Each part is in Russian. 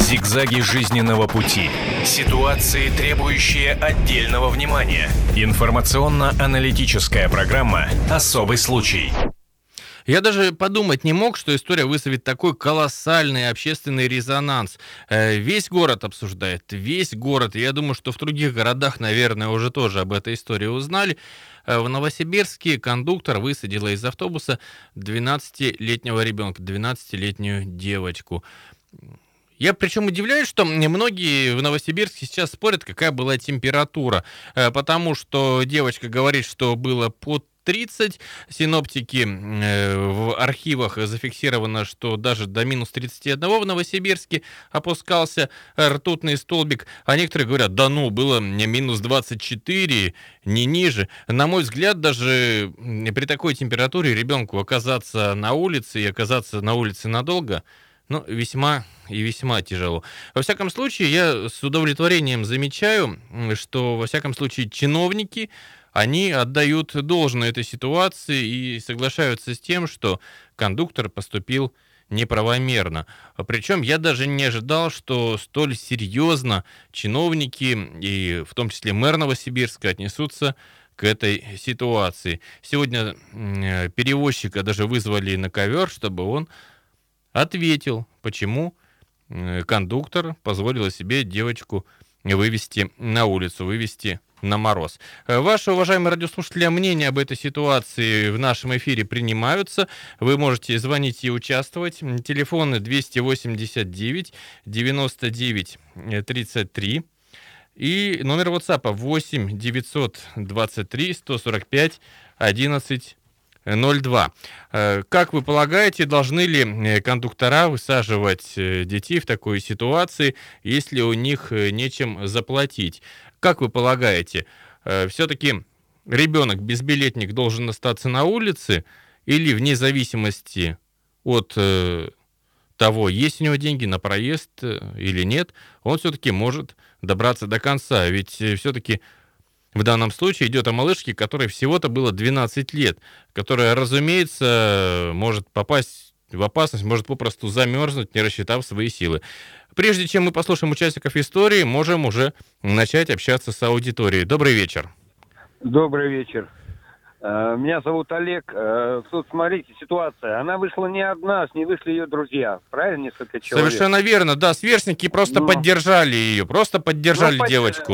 Зигзаги жизненного пути. Ситуации, требующие отдельного внимания. Информационно-аналитическая программа «Особый случай». Я даже подумать не мог, что история вызовет такой колоссальный общественный резонанс. Весь город обсуждает, весь город. Я думаю, что в других городах, наверное, уже тоже об этой истории узнали. В Новосибирске кондуктор высадила из автобуса 12-летнего ребенка, 12-летнюю девочку. Я причем удивляюсь, что многие в Новосибирске сейчас спорят, какая была температура, потому что девочка говорит, что было под 30. Синоптики в архивах зафиксировано, что даже до минус 31 в Новосибирске опускался ртутный столбик. А некоторые говорят, да ну, было минус 24, не ниже. На мой взгляд, даже при такой температуре ребенку оказаться на улице и оказаться на улице надолго, весьма и весьма тяжело. Во всяком случае, я с удовлетворением замечаю, что, во всяком случае, чиновники, они отдают должное этой ситуации и соглашаются с тем, что кондуктор поступил неправомерно. Причем я даже не ожидал, что столь серьезно чиновники, и в том числе мэр Новосибирска, отнесутся к этой ситуации. Сегодня перевозчика даже вызвали на ковер, чтобы он ответил, почему кондуктор позволил себе девочку вывести на улицу, вывести на мороз. Ваши, уважаемые радиослушатели, мнения об этой ситуации в нашем эфире принимаются. Вы можете звонить и участвовать. Телефоны 289 99 33 и номер WhatsApp 8 923 145 11 02. Как вы полагаете, должны ли кондуктора высаживать детей в такой ситуации, если у них нечем заплатить? Как вы полагаете, все-таки ребенок, безбилетник, должен остаться на улице или вне зависимости от того, есть у него деньги на проезд или нет, он все-таки может добраться до конца? Ведь все-таки в данном случае идет о малышке, которой всего-то было 12 лет, которая, разумеется, может попасть в опасность, может попросту замерзнуть, не рассчитав свои силы. Прежде чем мы послушаем участников истории, можем уже начать общаться с аудиторией. Добрый вечер. Добрый вечер. Меня зовут Олег. Тут, смотрите, ситуация. Она вышла не одна, с ней вышли ее друзья. Правильно, несколько человек? Совершенно верно, да. Сверстники просто поддержали ее, просто поддержали девочку.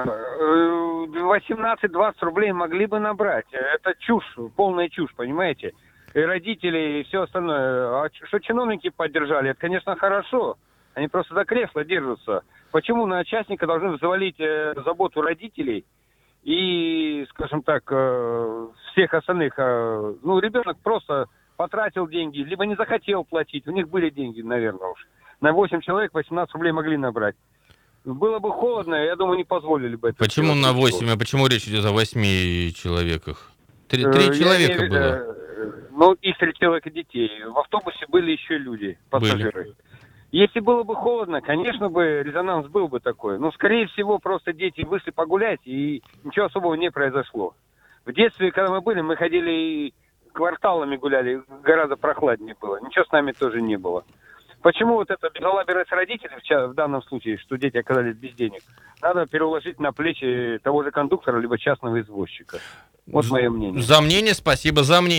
18-20 рублей могли бы набрать. Это чушь, полная чушь, понимаете? И родители, и все остальное. А что чиновники поддержали, это, конечно, хорошо. Они просто за кресло держатся. Почему на частника должны взвалить заботу родителей и, скажем так, всех остальных? Ребенок просто потратил деньги, либо не захотел платить. У них были деньги, наверное, уж. На 8 человек 18 рублей могли набрать. Было бы холодно, я думаю, не позволили бы это. Почему на 8? А почему речь идет о 8 человеках? Три человека было. Их 3 человека детей. В автобусе были еще люди, пассажиры. Если было бы холодно, конечно бы резонанс был бы такой. Но, скорее всего, просто дети вышли погулять, и ничего особого не произошло. В детстве, когда мы были, мы ходили и кварталами гуляли, гораздо прохладнее было. Ничего с нами тоже не было. Почему вот эта безалаберность родителей в данном случае, что дети оказались без денег, надо переложить на плечи того же кондуктора, либо частного извозчика. Вот мое мнение. За мнение спасибо.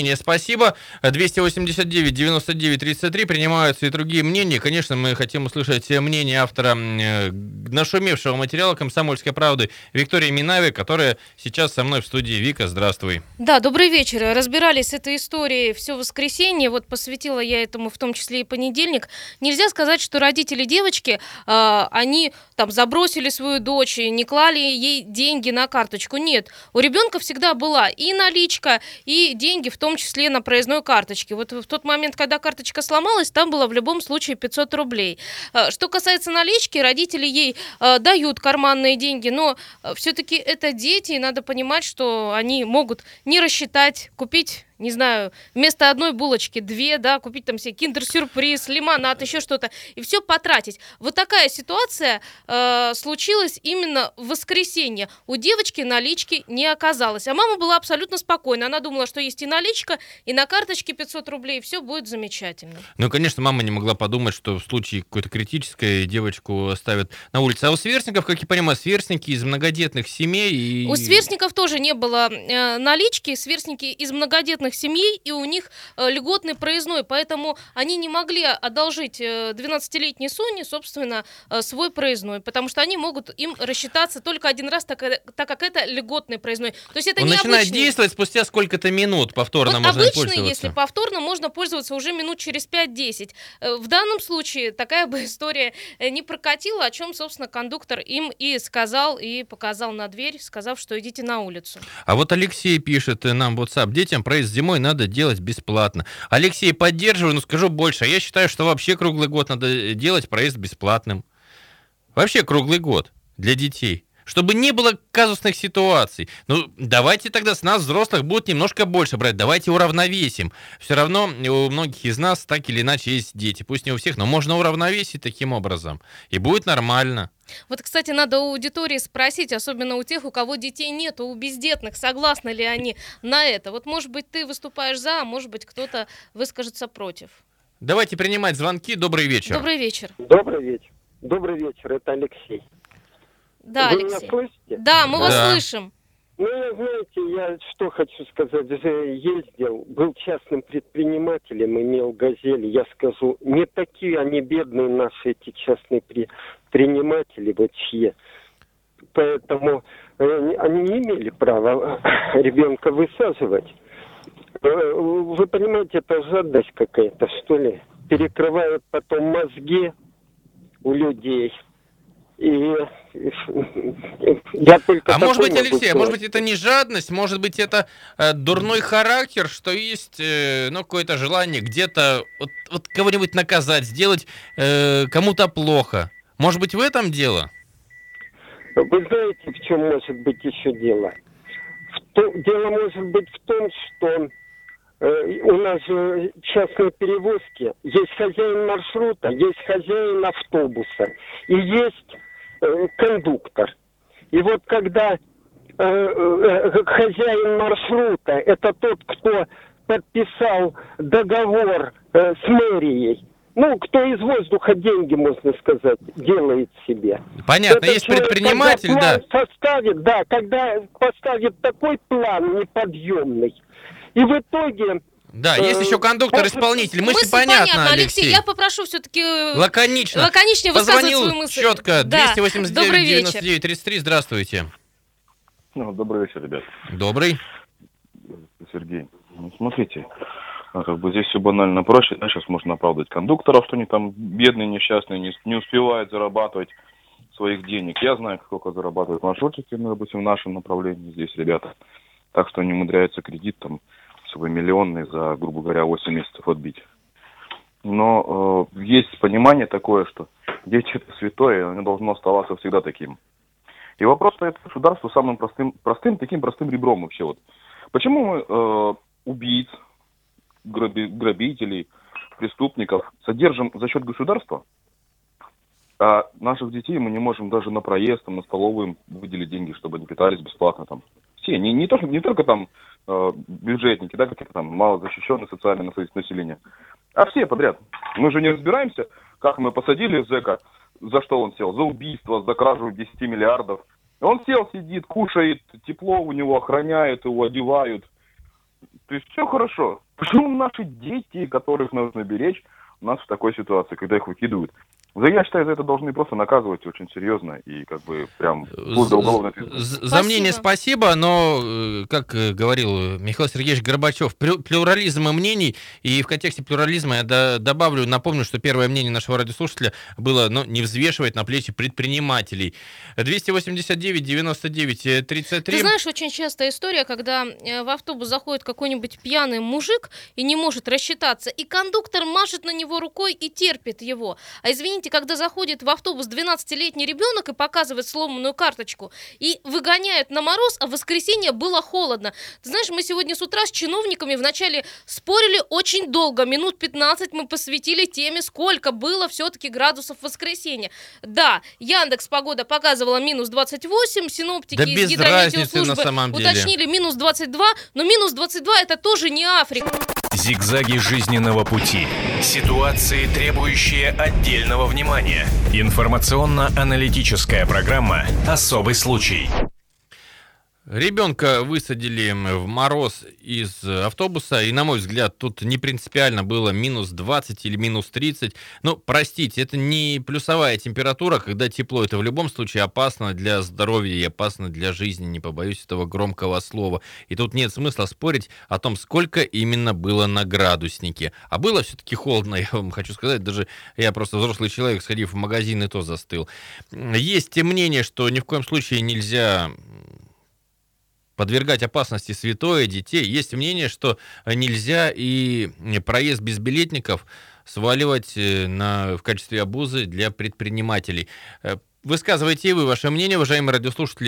289-99-33 принимаются и другие мнения. Конечно, мы хотим услышать мнение автора нашумевшего материала «Комсомольской правды» Виктории Минаевой, которая сейчас со мной в студии. Вика, здравствуй. Да, добрый вечер. Разбирались с этой историей все воскресенье. Вот посвятила я этому в том числе и понедельник. Нельзя сказать, что родители девочки, они там забросили свою дочь, не клали ей деньги на карточку. Нет, у ребенка всегда была и наличка, и деньги, в том числе на проездной карточке. Вот в тот момент, когда карточка сломалась, там было в любом случае 500 рублей. Что касается налички, родители ей дают карманные деньги, но все-таки это дети, и надо понимать, что они могут не рассчитать, купить не знаю, вместо одной булочки 2, да, купить там себе киндер-сюрприз, лимонад, еще что-то, и все потратить. Вот такая ситуация случилась именно в воскресенье. У девочки налички не оказалось, а мама была абсолютно спокойна. Она думала, что есть и наличка, и на карточке 500 рублей, все будет замечательно. Ну, конечно, мама не могла подумать, что в случае какой-то критической девочку ставят на улице. А у сверстников, как я понимаю, сверстники из многодетных семей. И... У сверстников тоже не было налички, сверстники из многодетных семей, и у них льготный проездной, поэтому они не могли одолжить 12-летней Соне, собственно, свой проездной, потому что они могут им рассчитаться только один раз, так как это льготный проездной. То есть это Он не начинает обычный. действовать спустя сколько-то минут, повторно Вот можно обычно, пользоваться. если повторно, можно пользоваться уже минут через 5-10. В данном случае такая бы история не прокатила, о чем, собственно, кондуктор им и сказал, и показал на дверь, сказав, что идите на улицу. А вот Алексей пишет нам в WhatsApp: детям проезд зимой надо делать бесплатно. Алексей, поддерживаю, но скажу больше. Я считаю, что вообще круглый год надо делать проезд бесплатным. Вообще круглый год для детей. Чтобы не было казусных ситуаций. Ну, давайте тогда с нас, взрослых, будет немножко больше брать. Давайте уравновесим. Все равно у многих из нас так или иначе есть дети. Пусть не у всех, но можно уравновесить таким образом. И будет нормально. Вот, кстати, надо у аудитории спросить, особенно у тех, у кого детей нет, у бездетных, согласны ли они на это. Вот, может быть, ты выступаешь за, а может быть, кто-то выскажется против. Давайте принимать звонки. Добрый вечер. Добрый вечер. Добрый вечер. Добрый вечер, это Алексей. Да, Вы Алексей. меня слышите? Да, мы вас Да. слышим. Ну, знаете, я что хочу сказать. Ездил, был частным предпринимателем, имел «Газель». Я скажу, не такие они бедные наши, эти частные предприниматели вообще. Поэтому они не имели права ребенка высаживать. Вы понимаете, это жадность какая-то, что ли? Перекрывают потом мозги у людей. И я только А может быть, такой могу Алексей, сказать. может быть, это не жадность, может быть, это дурной характер, что есть какое-то желание где-то вот кого-нибудь наказать, сделать кому-то плохо. Может быть, в этом дело? Вы знаете, в чем может быть еще дело? Дело может быть в том, что у нас же частные перевозки. Есть хозяин маршрута, есть хозяин автобуса и есть кондуктор. И вот когда хозяин маршрута, это тот, кто подписал договор с мэрией, ну, кто из воздуха деньги, можно сказать, делает себе. Понятно, Этот есть человек, предприниматель, когда да. план составит, да, когда поставит такой план неподъемный, и в итоге... Да, есть еще кондуктор-исполнитель. Мысль понятна, понятна, Алексей. Я попрошу все-таки лаконичнее высказывать Позвонил свою мысль. четко. Да. 289-99-33. Здравствуйте. Добрый вечер, ребят. Добрый. Сергей. Ну, смотрите, как бы здесь все банально проще. Да? Сейчас можно оправдывать кондукторов, что они там бедные, несчастные, не успевают зарабатывать своих денег. Я знаю, сколько зарабатывают маршрутчики, ну, допустим, в нашем направлении здесь ребята. Так что они умудряются кредит там свой миллионный за, грубо говоря, 8 месяцев отбить. Но есть понимание такое, что дети это святое, и оно должно оставаться всегда таким. И вопрос стоит государству самым простым ребром вообще. Вот. Почему мы убийц, грабителей, преступников содержим за счет государства, а наших детей мы не можем даже на проезд, там, на столовую им выделить деньги, чтобы они питались бесплатно там. Все, не только там бюджетники, да, какие-то там малозащищенные социальные слои населения, а все подряд. Мы же не разбираемся, как мы посадили зэка, за что он сел, за убийство, за кражу 10 миллиардов. Он сел, сидит, кушает, тепло у него, охраняют его, одевают. То есть все хорошо. Почему наши дети, которых нужно беречь, у нас в такой ситуации, когда их выкидывают? Я считаю, за это должны просто наказывать очень серьезно и как бы прям вплоть до уголовной ответственности. За мнение спасибо, но, как говорил Михаил Сергеевич Горбачев, плюрализм мнений, и в контексте плюрализма я добавлю, напомню, что первое мнение нашего радиослушателя было не взвешивать на плечи предпринимателей. 289-99-33. Ты знаешь, очень частая история, когда в автобус заходит какой-нибудь пьяный мужик и не может рассчитаться, и кондуктор машет на него рукой и терпит его. А извините, извините, когда заходит в автобус 12-летний ребенок и показывает сломанную карточку, и выгоняют на мороз, а в воскресенье было холодно. Ты знаешь, мы сегодня с утра с чиновниками вначале спорили очень долго, минут 15 мы посвятили теме, сколько было все-таки градусов в воскресенье. Да, Яндекс.Погода показывала минус 28, синоптики Да из без разницы на гидрометеослужбы самом деле. уточнили минус 22, но минус 22 это тоже не Африка. Зигзаги жизненного пути. Ситуации, требующие отдельного внимания. Информационно-аналитическая программа «Особый случай». Ребенка высадили в мороз из автобуса, и, на мой взгляд, тут не принципиально было минус 20 или минус 30. Ну, простите, это не плюсовая температура, когда тепло. Это в любом случае опасно для здоровья и опасно для жизни, не побоюсь этого громкого слова. И тут нет смысла спорить о том, сколько именно было на градуснике. А было все-таки холодно, я вам хочу сказать, даже я просто взрослый человек, сходив в магазин, и то застыл. Есть мнение, что ни в коем случае нельзя подвергать опасности святое, детей. Есть мнение, что нельзя и проезд безбилетников сваливать в качестве обузы для предпринимателей. Высказывайте и вы ваше мнение, уважаемые радиослушатели.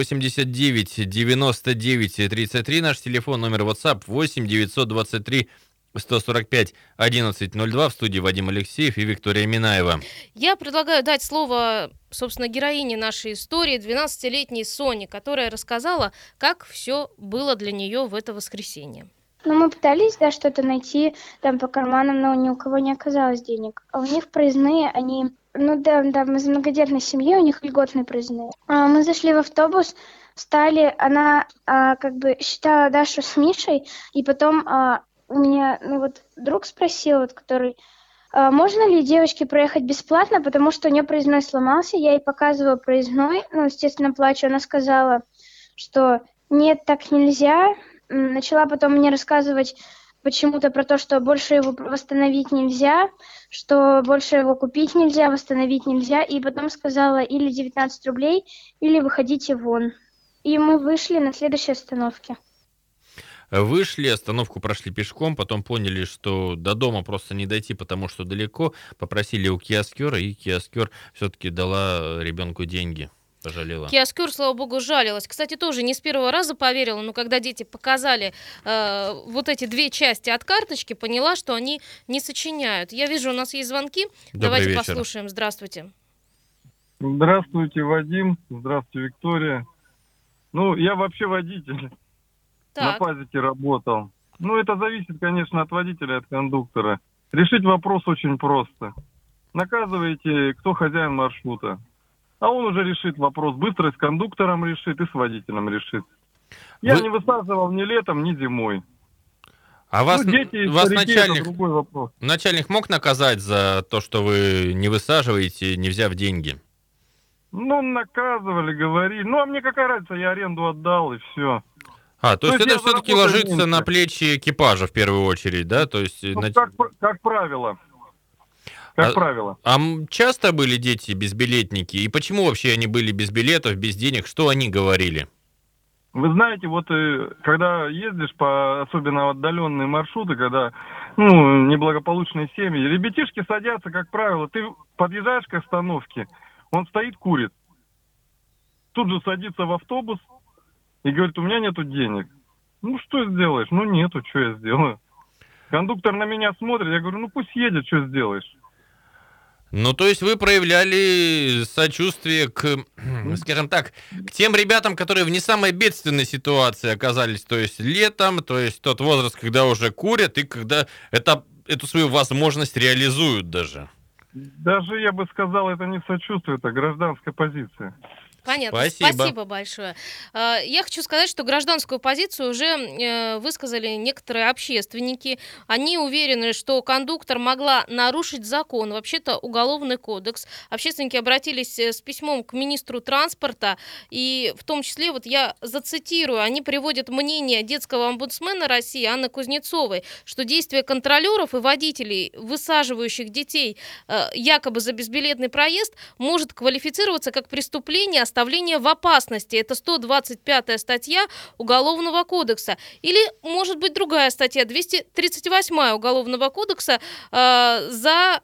289-99-33, наш телефон, номер WhatsApp 8-923 145 1102. В студии Вадим Алексеев и Виктория Минаева. Я предлагаю дать слово, собственно, героине нашей истории, 12-летней Соне, которая рассказала, как все было для нее в это воскресенье. Ну, мы пытались, да, что-то найти там по карманам, но ни у кого не оказалось денег. А у них проездные, они... Ну да, мы из многодетной семьи, у них льготные проездные. Мы зашли в автобус, встали, она как бы считала Дашу с Мишей, и потом... У меня, друг спросил, который, можно ли девочке проехать бесплатно, потому что у нее проездной сломался. Я ей показывала проездной, естественно, плачу. Она сказала, что нет, так нельзя. Начала потом мне рассказывать почему-то про то, что больше его восстановить нельзя, что больше его купить нельзя, восстановить нельзя. И потом сказала, или 19 рублей, или выходите вон. И мы вышли на следующей остановке. Вышли, остановку прошли пешком, потом поняли, что до дома просто не дойти, потому что далеко. Попросили у киоскера, и киоскер все-таки дала ребенку деньги. Пожалела. Киоскер, слава богу, жалилась. Кстати, тоже не с первого раза поверила, но когда дети показали вот эти две части от карточки, поняла, что они не сочиняют. Я вижу, у нас есть звонки. Добрый Давайте вечер. послушаем. Здравствуйте. Здравствуйте, Вадим. Здравствуйте, Виктория. Я вообще водитель. На Так. пазике работал. Это зависит, конечно, от водителя, от кондуктора. Решить вопрос очень просто. Наказываете, кто хозяин маршрута. А он уже решит вопрос. Быстро и с кондуктором решит, и с водителем решит. Я не высаживал ни летом, ни зимой. А вас Дети, вас старики, начальник, это другой вопрос. начальник мог наказать за то, что вы не высаживаете, не взяв деньги? Наказывали, говорили. А мне какая разница, я аренду отдал, и все. То есть это все-таки ложится меньше на плечи экипажа в первую очередь, да? То есть, как правило. Правило. А часто были дети безбилетники? И почему вообще они были без билетов, без денег? Что они говорили? Вы знаете, когда ездишь по особенно отдаленные маршруты, когда неблагополучные семьи, ребятишки садятся, как правило, ты подъезжаешь к остановке, он стоит, курит. Тут же садится в автобус и говорит, у меня нету денег. Что сделаешь? Нету, что я сделаю? Кондуктор на меня смотрит, я говорю, пусть едет, что сделаешь? То есть вы проявляли сочувствие к, скажем так, к тем ребятам, которые в не самой бедственной ситуации оказались, то есть летом, то есть тот возраст, когда уже курят и когда эту свою возможность реализуют даже. Даже, я бы сказал, это не сочувствие, это гражданская позиция. Понятно. Спасибо большое. Я хочу сказать, что гражданскую позицию уже высказали некоторые общественники. Они уверены, что кондуктор могла нарушить закон, вообще-то Уголовный кодекс. Общественники обратились с письмом к министру транспорта, и в том числе, я зацитирую, они приводят мнение детского омбудсмена России Анны Кузнецовой, что действия контролеров и водителей, высаживающих детей якобы за безбилетный проезд, может квалифицироваться как преступление оставление в опасности. Это 125-я статья Уголовного кодекса. Или, может быть, другая статья, 238-я Уголовного кодекса за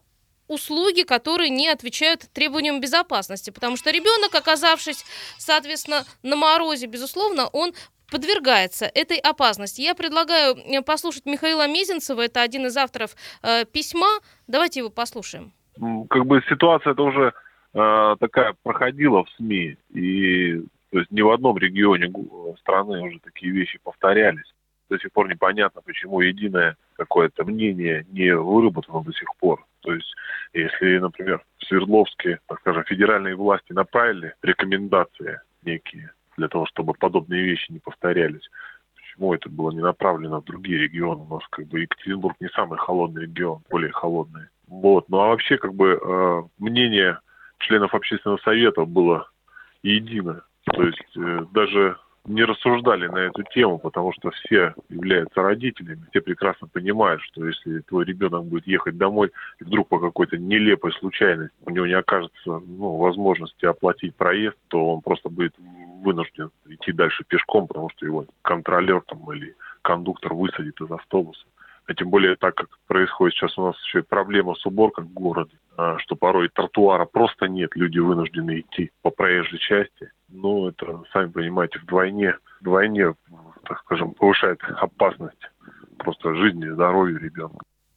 услуги, которые не отвечают требованиям безопасности. Потому что ребенок, оказавшись, соответственно, на морозе, безусловно, он подвергается этой опасности. Я предлагаю послушать Михаила Мезенцева, это один из авторов письма. Давайте его послушаем. Как бы ситуация-то уже такая проходила в СМИ, и то есть ни в одном регионе страны уже такие вещи повторялись. До сих пор непонятно, почему единое какое-то мнение не выработано до сих пор. То есть, если, например, в Свердловске, так скажем, федеральные власти направили рекомендации некие для того, чтобы подобные вещи не повторялись, почему это было не направлено в другие регионы? У нас как бы Екатеринбург не самый холодный регион, более холодный. Вот. Ну а вообще как бы мнение членов общественного совета было единое. То есть даже не рассуждали на эту тему, потому что все являются родителями, все прекрасно понимают, что если твой ребенок будет ехать домой, и вдруг по какой-то нелепой случайности у него не окажется возможности оплатить проезд, то он просто будет вынужден идти дальше пешком, потому что его контролер там, или кондуктор высадит из автобуса. А тем более, так как происходит сейчас у нас еще и проблема с уборкой в городе, что порой тротуара просто нет, люди вынуждены идти по проезжей части. Ну, это, сами понимаете, вдвойне, так скажем, повышает опасность просто жизни и здоровью ребенка.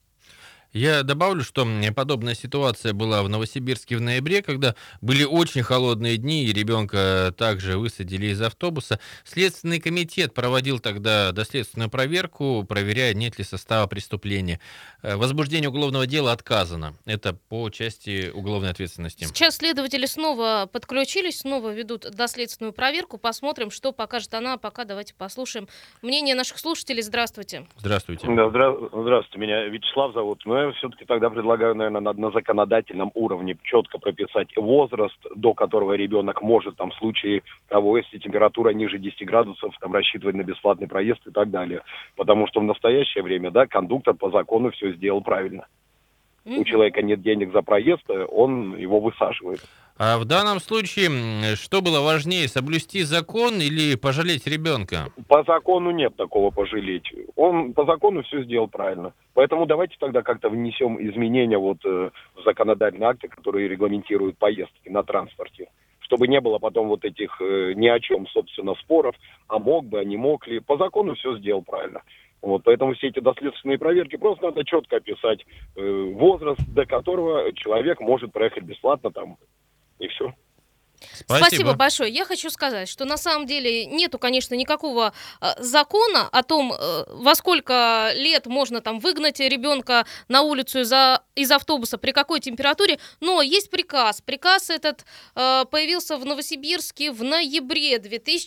Я добавлю, что подобная ситуация была в Новосибирске в ноябре, когда были очень холодные дни, и ребенка также высадили из автобуса. Следственный комитет проводил тогда доследственную проверку, проверяя, нет ли состава преступления. Возбуждение уголовного дела отказано. Это по части уголовной ответственности. Сейчас следователи снова подключились, снова ведут доследственную проверку. Посмотрим, что покажет она. Пока давайте послушаем мнение наших слушателей. Здравствуйте. Здравствуйте. Да, здравствуйте. Меня Вячеслав зовут. Но я все-таки тогда предлагаю, наверное, на законодательном уровне четко прописать возраст, до которого ребенок может, там, в случае того, если температура ниже 10 градусов, там, рассчитывать на бесплатный проезд и так далее. Потому что в настоящее время, да, кондуктор по закону все сделал правильно. У человека нет денег за проезд, он его высаживает. А в данном случае что было важнее, соблюсти закон или пожалеть ребенка? По закону нет такого пожалеть. Он по закону все сделал правильно. Поэтому давайте тогда как-то внесем изменения в законодательные акты, которые регламентируют поездки на транспорте. Чтобы не было потом вот этих ни о чем, собственно, споров, а мог бы, а не мог ли. По закону все сделал правильно. Поэтому все эти доследственные проверки просто надо четко описать возраст, до которого человек может проехать бесплатно там, и все. Спасибо большое. Я хочу сказать, что на самом деле нету, конечно, никакого закона о том, во сколько лет можно там выгнать ребенка на улицу из автобуса, при какой температуре, но есть приказ. Приказ этот появился в Новосибирске в ноябре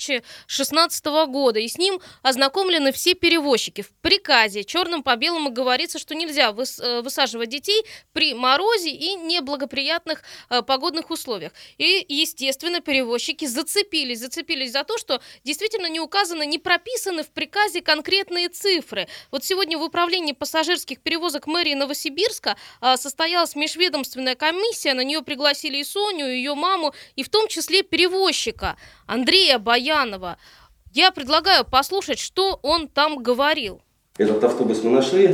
2016 года, и с ним ознакомлены все перевозчики. В приказе черным по белому говорится, что нельзя высаживать детей при морозе и неблагоприятных погодных условиях. И, естественно, перевозчики зацепились за то, что действительно не указаны, не прописаны в приказе конкретные цифры. Вот сегодня в управлении пассажирских перевозок мэрии Новосибирска состоялась межведомственная комиссия, на нее пригласили и Соню, и ее маму, и в том числе перевозчика Андрея Баянова. Я предлагаю послушать, что он там говорил. Этот автобус мы нашли,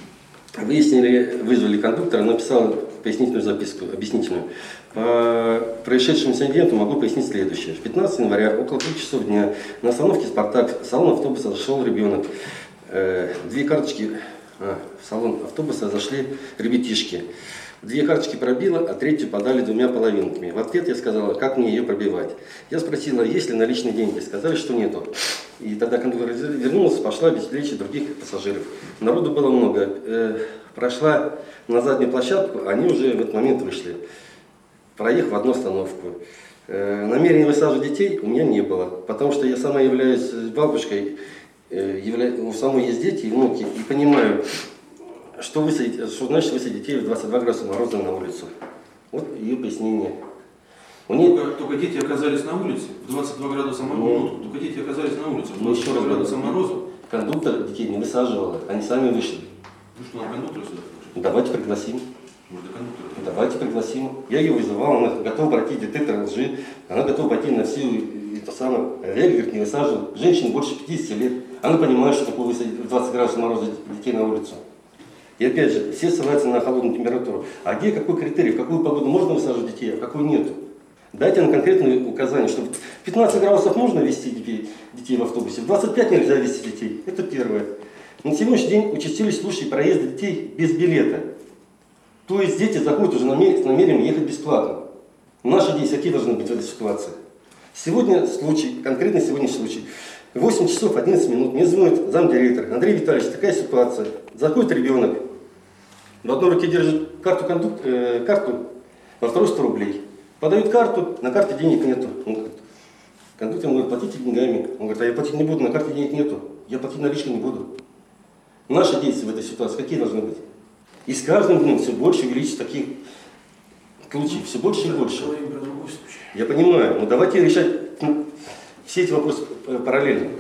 вызвали кондуктора, написал пояснительную записку, объяснительную. По происшедшему инциденту могу пояснить следующее. 15 января, около 3 часов дня, на остановке «Спартак» в салон автобуса зашел ребенок. Две карточки в салон автобуса зашли ребятишки. 2 карточки пробило, а 3 подали 2 половинками. В ответ я сказала, как мне ее пробивать. Я спросила, есть ли наличные деньги. Сказали, что нету. И тогда кондуктор вернулся, пошла обеспечить других пассажиров. Народу было много. Прошла на заднюю площадку, они уже в этот момент вышли, проехав в одну остановку. Намерения высаживать детей у меня не было, потому что я сама являюсь бабушкой, у самой есть дети и внуки, и понимаю, что значит высадить детей в 22 градуса мороза на улицу. Вот ее пояснение. Только дети оказались на улице в 22 градуса мороза. Только дети оказались на улице в 22 градуса мороза. Кондуктор детей не высаживала, они сами вышли. Ну что, на кондуктора сюда? Давайте пригласим. Может, кондуктора? Давайте пригласим. Я ее вызывал, она готова пройти детектор лжи, она готова пойти на всю это самое. Я, говорит, не высаживал. Женщине больше 50 лет. Она понимает, что такое высадить в 20 градусов мороза детей на улицу. И опять же, все ссылаются на холодную температуру. А где какой критерий, в какую погоду можно высаживать детей, а в какую нету? Дайте нам конкретные указания, что в 15 градусов можно везти детей в автобусе, в 25 нельзя везти детей. Это первое. На сегодняшний день участились случаи проезда детей без билета. То есть дети заходят уже с намерением ехать бесплатно. Наши действия какие должны быть в этой ситуации? Сегодня случай, конкретно сегодняшний случай. 8 часов 11 минут мне звонит замдиректора. Андрей Витальевич, такая ситуация. Заходит ребенок, в одной руке держит карту, во второй 100 рублей. Подают карту, на карте денег нету. Кондуктор говорит, платите деньгами. Он говорит, а я платить не буду, на карте денег нету. Я платить наличкой не буду. Наши действия в этой ситуации какие должны быть? И с каждым днем все больше увеличится таких случаев, все больше и больше. Я понимаю, но давайте решать все эти вопросы параллельно.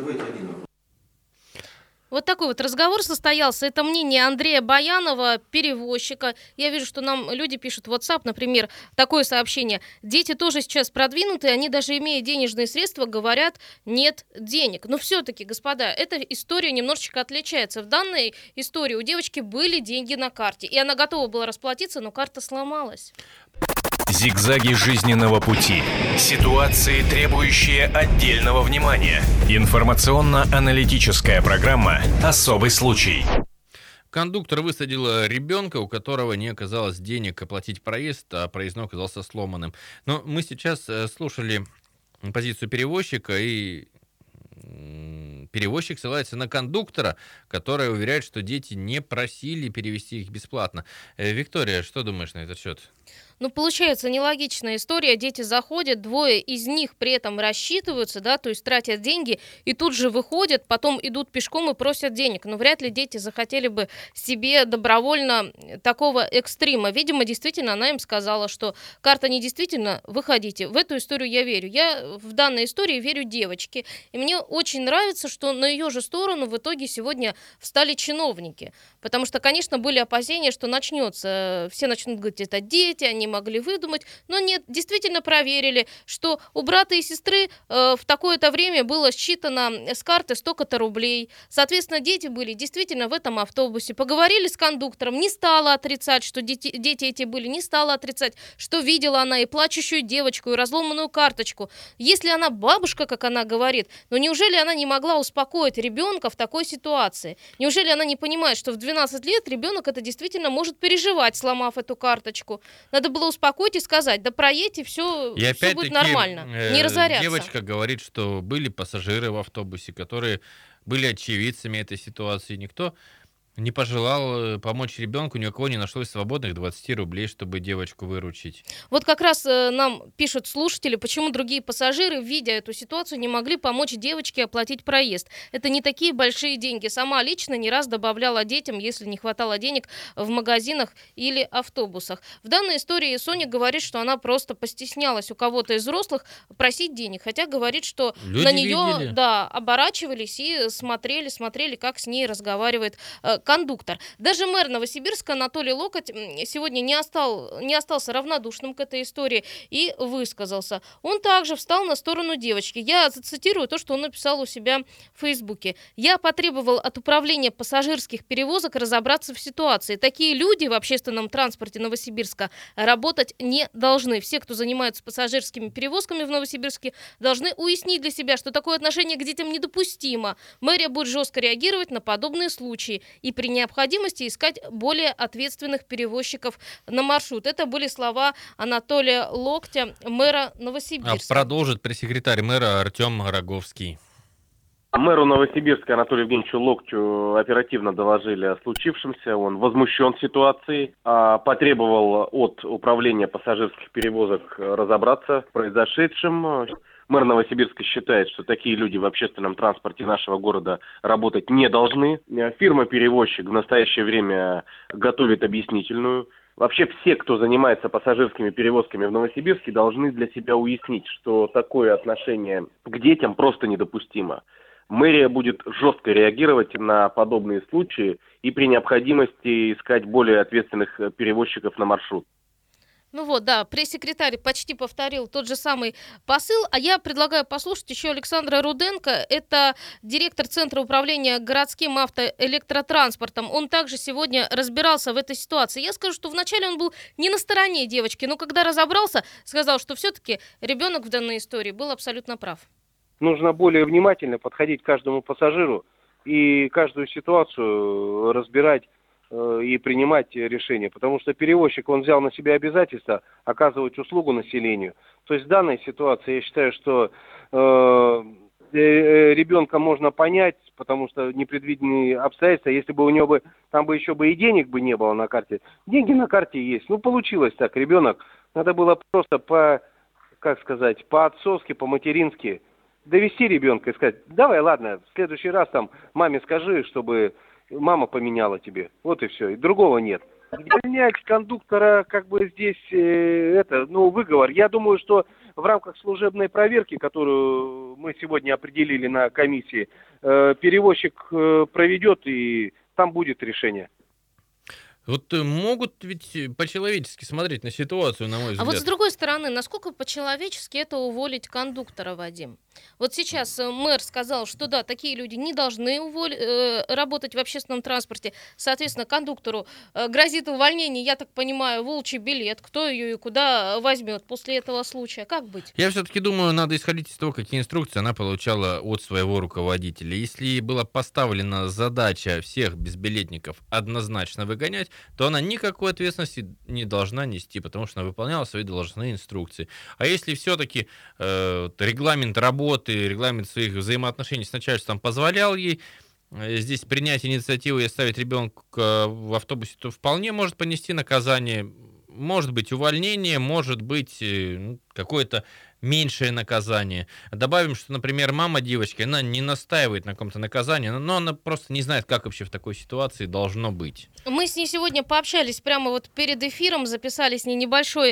Вот такой вот разговор состоялся. Это мнение Андрея Баянова, перевозчика. Я вижу, что нам люди пишут в WhatsApp, например, такое сообщение. Дети тоже сейчас продвинутые, они даже имея денежные средства, говорят, нет денег. Но все-таки, господа, эта история немножечко отличается. В данной истории у девочки были деньги на карте, и она готова была расплатиться, но карта сломалась. Зигзаги жизненного пути. Ситуации, требующие отдельного внимания. Информационно-аналитическая программа «Особый случай». Кондуктор высадил ребенка, у которого не оказалось денег оплатить проезд, а проездной оказался сломанным. Но мы сейчас слушали позицию перевозчика, и перевозчик ссылается на кондуктора, который уверяет, что дети не просили перевезти их бесплатно. Виктория, что думаешь на этот счет? Ну, получается, нелогичная история. Дети заходят, двое из них при этом рассчитываются, да, то есть тратят деньги, и тут же выходят, потом идут пешком и просят денег. Но вряд ли дети захотели бы себе добровольно такого экстрима. Видимо, действительно, она им сказала, что карта не действительно, выходите. В эту историю я верю. Я в данной истории верю девочке. И мне очень нравится, что на ее же сторону в итоге сегодня встали чиновники. Потому что, конечно, были опасения, что начнется, все начнут говорить, это дети, они могли выдумать, но нет, действительно проверили, что у брата и сестры в такое-то время было считано с карты столько-то рублей. Соответственно, дети были действительно в этом автобусе. Поговорили с кондуктором, не стала отрицать, что дети эти были, не стала отрицать, что видела она и плачущую девочку, и разломанную карточку. Если она бабушка, как она говорит, но неужели она не могла успокоить ребенка в такой ситуации? Неужели она не понимает, что в 12 лет ребенок это действительно может переживать, сломав эту карточку? Надо было успокоить и сказать, да проедьте, все будет нормально, не разоряться. Девочка говорит, что были пассажиры в автобусе, которые были очевидцами этой ситуации. Никто не пожелал помочь ребенку, ни у кого не нашлось свободных 20 рублей, чтобы девочку выручить. Вот как раз нам пишут слушатели, почему другие пассажиры, видя эту ситуацию, не могли помочь девочке оплатить проезд. Это не такие большие деньги. Сама лично не раз добавляла детям, если не хватало денег в магазинах или автобусах. В данной истории Соня говорит, что она просто постеснялась у кого-то из взрослых просить денег, хотя говорит, что люди на нее видели. Да, оборачивались и смотрели, как с ней разговаривает кондуктор. Даже мэр Новосибирска Анатолий Локоть сегодня не остался равнодушным к этой истории и высказался. Он также встал на сторону девочки. Я зацитирую то, что он написал у себя в Фейсбуке. «Я потребовал от управления пассажирских перевозок разобраться в ситуации. Такие люди в общественном транспорте Новосибирска работать не должны. Все, кто занимаются пассажирскими перевозками в Новосибирске, должны уяснить для себя, что такое отношение к детям недопустимо. Мэрия будет жестко реагировать на подобные случаи и при необходимости искать более ответственных перевозчиков на маршрут». Это были слова Анатолия Локтя, мэра Новосибирска. Продолжит пресс-секретарь мэра Артем Роговский. Мэру Новосибирска Анатолию Евгеньевичу Локтю оперативно доложили о случившемся. Он возмущен ситуацией, потребовал от управления пассажирских перевозок разобраться в произошедшем. Мэр Новосибирска считает, что такие люди в общественном транспорте нашего города работать не должны. Фирма-перевозчик в настоящее время готовит объяснительную. Вообще все, кто занимается пассажирскими перевозками в Новосибирске, должны для себя уяснить, что такое отношение к детям просто недопустимо. Мэрия будет жестко реагировать на подобные случаи и при необходимости искать более ответственных перевозчиков на маршрут. Ну вот, да, пресс-секретарь почти повторил тот же самый посыл, а я предлагаю послушать еще Александра Руденко, это директор Центра управления городским автоэлектротранспортом. Он также сегодня разбирался в этой ситуации. Я скажу, что вначале он был не на стороне девочки, но когда разобрался, сказал, что все-таки ребенок в данной истории был абсолютно прав. Нужно более внимательно подходить к каждому пассажиру и каждую ситуацию разбирать и принимать решения, потому что перевозчик, он взял на себя обязательство оказывать услугу населению. То есть в данной ситуации я считаю, что ребенка можно понять, потому что непредвиденные обстоятельства, если бы у него бы, там бы еще бы и денег бы не было на карте. Деньги на карте есть. Ну, получилось так, ребенок, надо было просто по-отцовски, по-матерински довести ребенка и сказать: давай, ладно, в следующий раз там маме скажи, чтобы мама поменяла тебе. Вот и все. И другого нет. Увольнять кондуктора, здесь, выговор. Я думаю, что в рамках служебной проверки, которую мы сегодня определили на комиссии, перевозчик проведет, и там будет решение. Вот могут ведь по-человечески смотреть на ситуацию, на мой взгляд. А вот с другой стороны, насколько по-человечески это уволить кондуктора, Вадим? Вот сейчас мэр сказал, что да, такие люди не должны работать в общественном транспорте. Соответственно, кондуктору грозит увольнение, я так понимаю, волчий билет. Кто ее и куда возьмет после этого случая? Как быть? Я все-таки думаю, надо исходить из того, какие инструкции она получала от своего руководителя. Если была поставлена задача всех безбилетников однозначно выгонять, то она никакой ответственности не должна нести, потому что она выполняла свои должностные инструкции. А если все-таки регламент работы, регламент своих взаимоотношений с начальством позволял ей здесь принять инициативу и оставить ребенка в автобусе, то вполне может понести наказание. Может быть увольнение, может быть какое-то меньшее наказание. Добавим, что, например, мама девочки, она не настаивает на каком-то наказании, но она просто не знает, как вообще в такой ситуации должно быть. Мы с ней сегодня пообщались прямо вот перед эфиром, записали с ней небольшое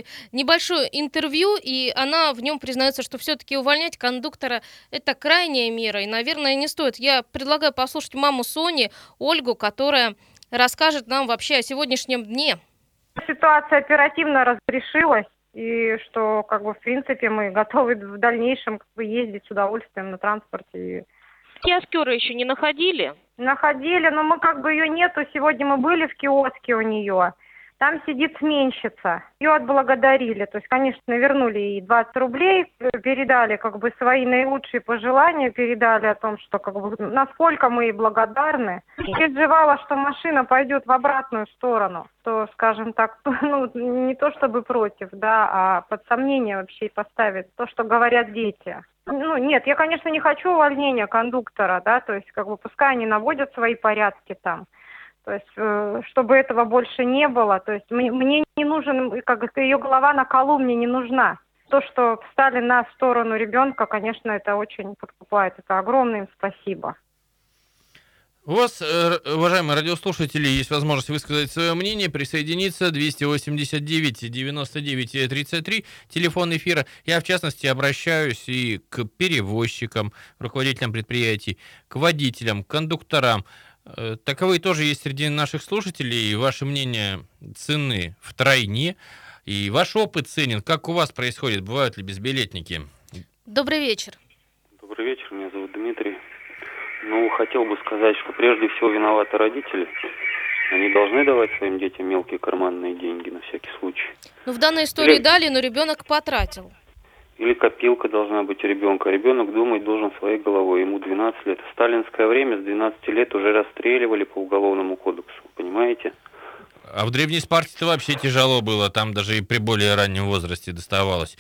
интервью, и она в нем признается, что все-таки увольнять кондуктора – это крайняя мера, и, наверное, не стоит. Я предлагаю послушать маму Сони, Ольгу, которая расскажет нам вообще о сегодняшнем дне. Ситуация оперативно разрешилась, и что, в принципе, мы готовы в дальнейшем ездить с удовольствием на транспорте. Киоскера еще не находили? Находили, но мы ее нету. Сегодня мы были в киоске у нее. Там сидит сменщица. Ее отблагодарили. То есть, конечно, вернули ей 20 рублей, передали свои наилучшие пожелания, передали о том, что насколько мы ей благодарны. Переживала, что машина пойдет в обратную сторону. То, скажем так, не то чтобы против, да, а под сомнение вообще поставит то, что говорят дети. Нет, я, конечно, не хочу увольнения кондуктора, да, то есть пускай они наводят свои порядки там. То есть, чтобы этого больше не было. То есть, мне не нужен, ее голова на колу мне не нужна. То, что встали на сторону ребенка, конечно, это очень подкупает. Это огромное им спасибо. У вас, уважаемые радиослушатели, есть возможность высказать свое мнение, присоединиться. 289-99-33, телефон эфира. Я, в частности, обращаюсь и к перевозчикам, руководителям предприятий, к водителям, к кондукторам. Таковые тоже есть среди наших слушателей, и ваше мнение ценны втройне, и ваш опыт ценен. Как у вас происходит? Бывают ли безбилетники? Добрый вечер. Добрый вечер, меня зовут Дмитрий. Хотел бы сказать, что прежде всего виноваты родители. Они должны давать своим детям мелкие карманные деньги на всякий случай. В данной истории дали, но ребенок потратил. Или копилка должна быть у ребенка. Ребенок думать должен своей головой. Ему 12 лет. В сталинское время с 12 лет уже расстреливали по уголовному кодексу. Понимаете? А в Древней Спарте-то вообще тяжело было. Там даже и при более раннем возрасте доставалось.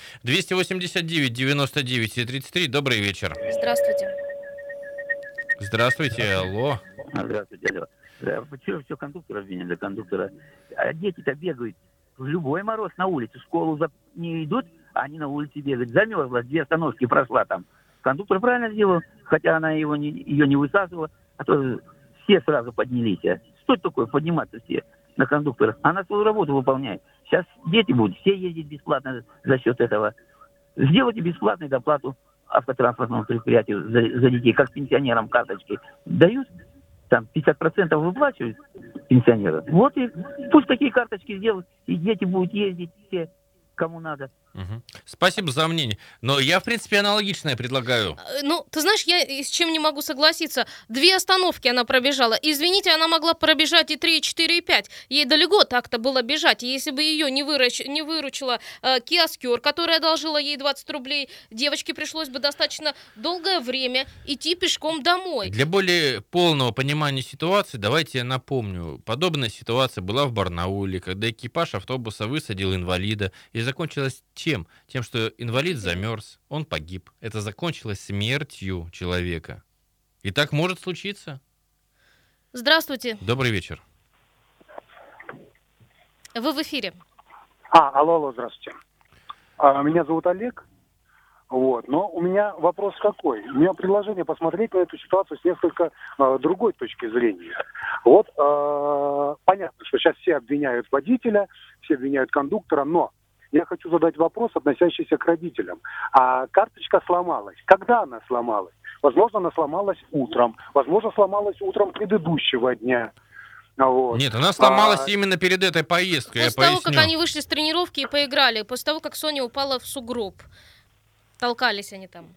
289-99-33. Добрый вечер. Здравствуйте. Здравствуйте, алло. Здравствуйте, алло. Почему все кондуктора обвиняли, кондуктора? А дети-то бегают в любой мороз на улице. В школу не идут, а они на улице бегают. Замерзла, 2 остановки прошла там. Кондуктор правильно сделал, хотя она ее не высасывала, а то все сразу поднялись. Что такое подниматься все на кондуктора? Она свою работу выполняет. Сейчас дети будут все ездить бесплатно за счет этого. Сделайте бесплатную доплату автотранспортному предприятию за детей, как пенсионерам карточки дают, там 50% выплачивают пенсионеры. Вот и пусть такие карточки сделают, и дети будут ездить все кому надо. Угу. Спасибо за мнение. Но я, в принципе, аналогичное предлагаю. Ну, ты знаешь, я с чем не могу согласиться. 2 остановки она пробежала. Извините, она могла пробежать и 3, и 4, и 5. Ей далеко так-то было бежать. И если бы ее не выручила киоскер, которая одолжила ей 20 рублей, девочке пришлось бы достаточно долгое время идти пешком домой. Для более полного понимания ситуации, давайте я напомню. Подобная ситуация была в Барнауле, когда экипаж автобуса высадил инвалида, и закончилась чем? Тем, что инвалид замерз, он погиб. Это закончилось смертью человека. И так может случиться. Здравствуйте. Добрый вечер. Вы в эфире. Алло, здравствуйте. Меня зовут Олег. Вот. Но у меня вопрос какой? У меня предложение посмотреть на эту ситуацию с несколько другой точки зрения. Вот понятно, что сейчас все обвиняют водителя, все обвиняют кондуктора, но я хочу задать вопрос, относящийся к родителям. А карточка сломалась. Когда она сломалась? Возможно, она сломалась утром. Возможно, сломалась утром предыдущего дня. Вот. Нет, она сломалась именно перед этой поездкой. После того, как они вышли с тренировки и поиграли, после того, как Соня упала в сугроб. Толкались они там.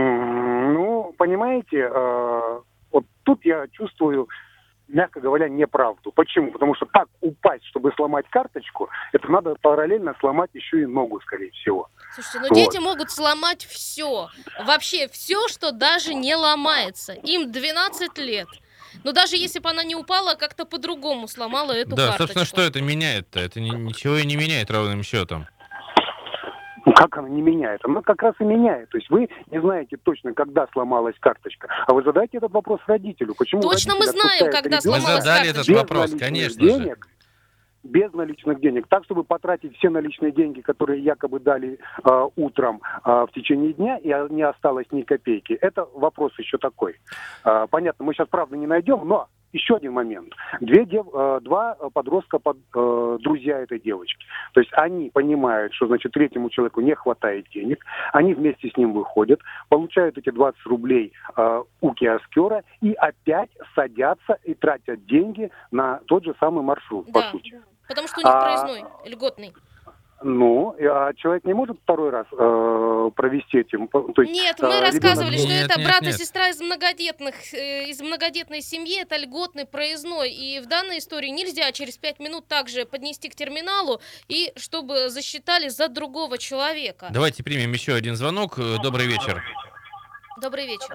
Ну, понимаете, вот тут я чувствую, мягко говоря, неправду. Почему? Потому что так упасть, чтобы сломать карточку, это надо параллельно сломать еще и ногу, скорее всего. Слушайте, но дети могут сломать все. Вообще все, что даже не ломается. Им 12 лет. Но даже если бы она не упала, как-то по-другому сломала эту карточку. Да, собственно, что это меняет-то? Это ничего и не меняет ровным счетом. Ну, как она не меняет? Она как раз и меняет. То есть вы не знаете точно, когда сломалась карточка. А вы задайте этот вопрос родителю. Почему точно мы знаем, когда сломалась карточка. Мы задали этот вопрос, конечно же. Без наличных денег. Так, чтобы потратить все наличные деньги, которые якобы дали утром в течение дня, и не осталось ни копейки. Это вопрос еще такой. Понятно, мы сейчас правда не найдем, но еще один момент. 2 подростка, друзья этой девочки. То есть они понимают, что, значит, третьему человеку не хватает денег, они вместе с ним выходят, получают эти 20 рублей у киоскера и опять садятся и тратят деньги на тот же самый маршрут, по сути. Потому что у них проездной, льготный. Ну, а человек не может второй раз провести этим? То есть, нет, мы рассказывали, что это брат и сестра из многодетной семьи, это льготный проездной. И в данной истории нельзя через 5 минут также поднести к терминалу, и чтобы засчитали за другого человека. Давайте примем еще один звонок. Добрый вечер. Добрый вечер.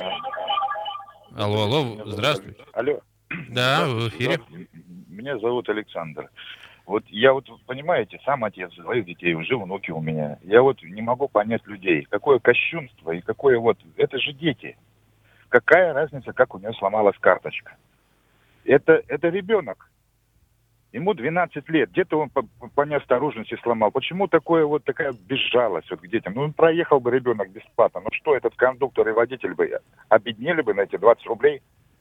Алло, здравствуйте. Алло. Да, в эфире. Меня зовут Александр. Вот я понимаете, сам отец 2 детей, уже внуки у меня. Я не могу понять людей. Какое кощунство и какое это же дети. Какая разница, как у нее сломалась карточка? Это ребенок. Ему 12 лет. Где-то он по неосторожности сломал. Почему такая безжалость к детям? Ну, проехал бы ребенок бесплатно. Ну что, этот кондуктор и водитель бы обеднели бы на эти 20 рублей?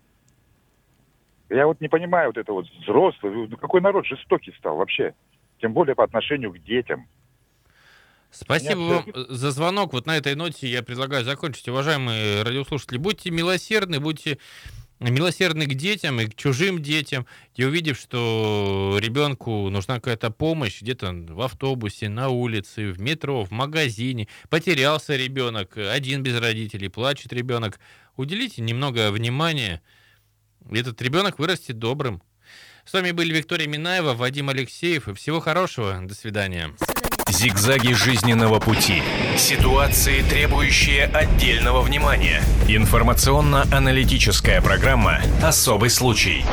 Я не понимаю взрослый, какой народ жестокий стал вообще, тем более по отношению к детям. Спасибо вам за звонок. Вот на этой ноте я предлагаю закончить. Уважаемые радиослушатели, будьте милосердны к детям и к чужим детям. И увидев, что ребенку нужна какая-то помощь где-то в автобусе, на улице, в метро, в магазине, потерялся ребенок, один без родителей, плачет ребенок, уделите немного внимания. Этот ребенок вырастет добрым. С вами были Виктория Минаева, Вадим Алексеев. И всего хорошего. До свидания. Зигзаги жизненного пути. Ситуации, требующие отдельного внимания. Информационно-аналитическая программа «Особый случай».